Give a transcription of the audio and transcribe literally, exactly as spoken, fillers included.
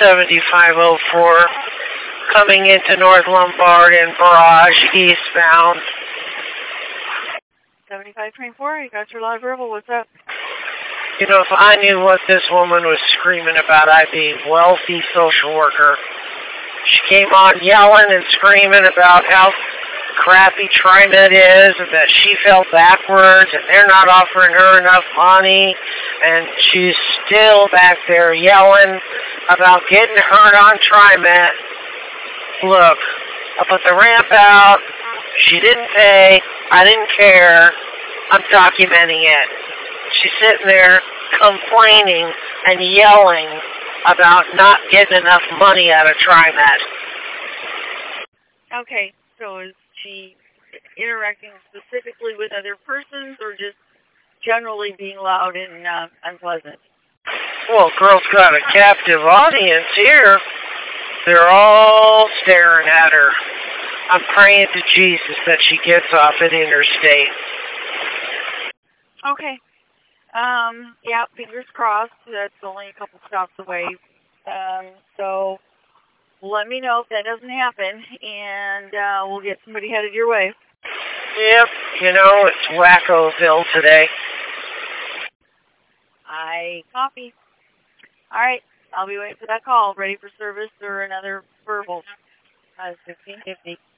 seventy-five oh four coming into North Lombard and Barrage eastbound. seventy-five twenty-four, you got your live verbal, what's up? You know, if I knew what this woman was screaming about, I'd be a wealthy social worker. She came on yelling and screaming about how crappy TriMet is and that she fell backwards and they're not offering her enough money. And she's still back there yelling about getting hurt on TriMet. Look, I put the ramp out. She didn't pay. I didn't care. I'm documenting it. She's sitting there complaining and yelling about not getting enough money out of TriMet. Okay, so is she interacting specifically with other persons or just generally being loud and uh, unpleasant? Well, girl's got a captive audience here. They're all staring at her. I'm praying to Jesus that she gets off at Interstate. Okay. Um, yeah, fingers crossed. That's only a couple stops away. Um, so let me know if that doesn't happen, and uh, we'll get somebody headed your way. Yep, you know, it's Wackoville today. I copy. All right, I'll be waiting for that call. Ready for service or another verbal. Uh, fifteen fifty.